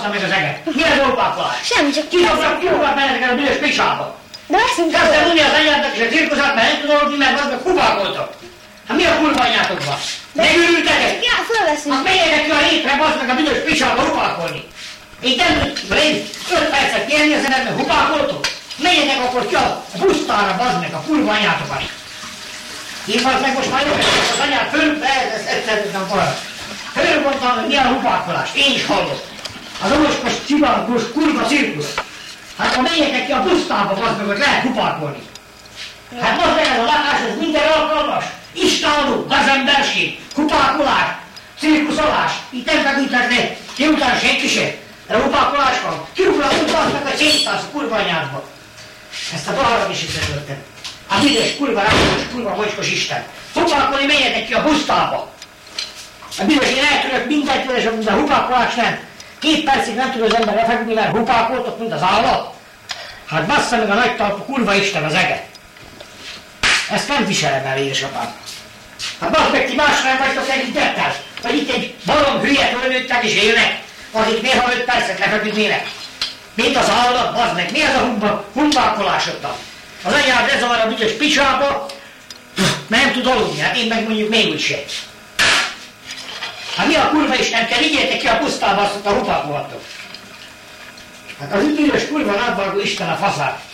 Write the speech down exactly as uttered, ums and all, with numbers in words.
bassza meg az eget. Mi ez a hupákolás? Semmi, csak Ki fognak kiugat benneteket a büdös picsába? De veszünk Kezdtem mondani az anyádnak és a cirkuszát, mert nem tudom aludni, mert az meg hupákoltak. Hát mi a kurva anyátok van? Megőrültek? Ja, fölveszünk. Hát menjenek ki a létre, bazd meg a büdös picsába hupákolni. Én nem tudod, öt percet kérni az embert, mert hupákoltok? Menjenek akkor ki a pusztára, bazd meg a kurva anyátokat. Én bazd meg most már jöttek az anyát föl, ez, ez egyszerűen valami. Fölmondtam, hogy mi a hupákolás. Én is hallottam. Az omoskos, csivalgós, kurva cirkusz. Hát ha menjetek ki a pusztába, bazd meg, hogy lehet hupákolni. Hát bazd meg ez a lakás, ez minden alkalmas. Istáló, gazemberség, hupákolás, cirkuszolás. Itt nem megütetni, ki után senki se. De hupákolás van. Kiugrálunk bazd meg a csétász a kurva anyádba. Ezt a balra is összetöltem. A büdös, kurva rákos, kurva mocskos Isten. Hupákolni menjetek ki a pusztába. A büdös, én eltörök mindent, és a hupákolás nem. Két percig nem tud az ember lefeküdni, mert hupákoltok, mint az állat. Hát bassza meg a nagy talpú kurva Isten az eget. Ezt nem viselem el, édesapám. Hát bassz meg, ti más nem vagytok tekintettel, vagy itt egy barom hülye fölnőttek és élnek, akik néha öt percet lefeküdnének. Mint az állat, bassz meg, mi az a humba, humbákolásodnak? Az anyád lezavar a büdös picsába, mert nem tud aludni, hát én meg mondjuk még úgyse. Hát mi a kurva Isten, kell vigyétek ki a pusztába, azt a hupákolhatok. Hát az büdös kurva nadvargó Isten a faszát.